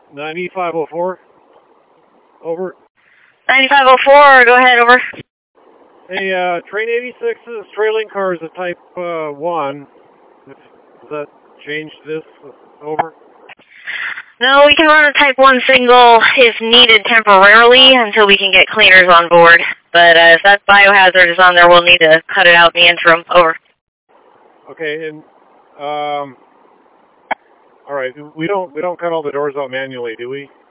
9504. Over. 9504, go ahead, over. Hey, Train 86's trailing cars of type 1. Does that change this? Over. No, we can run a type 1 single if needed temporarily until we can get cleaners on board. But if that biohazard is on there, we'll need to cut it out in the interim. Over. Okay, and all right, we don't cut all the doors out manually, do we?